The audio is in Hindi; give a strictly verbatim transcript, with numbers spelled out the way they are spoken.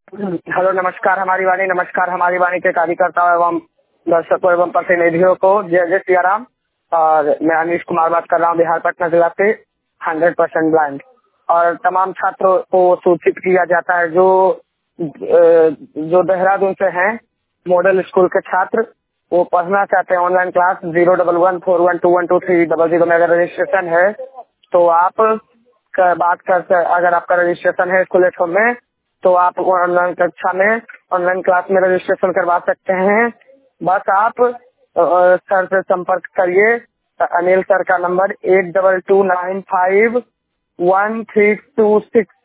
हेलो, नमस्कार हमारी वाणी। नमस्कार हमारी वाणी के कार्यकर्ताओं एवं दर्शकों एवं प्रतिनिधियों को जय जय सिया राम। और मैं अनीश कुमार बात कर रहा हूँ, बिहार पटना जिला से, हंड्रेड परसेंट ब्लाइंड। और तमाम छात्रों को सूचित किया जाता है जो जो देहरादून से हैं, मॉडल स्कूल के छात्र, वो पढ़ना चाहते हैं online class zero double one four one two one two three double zero में अगर रजिस्ट्रेशन है तो आप बात कर, अगर आपका रजिस्ट्रेशन है स्कूल एट होम में तो आप ऑनलाइन कक्षा में ऑनलाइन क्लास में रजिस्ट्रेशन करवा सकते हैं। बस आप सर से संपर्क करिए। अनिल सर का number eight double two nine five one three two six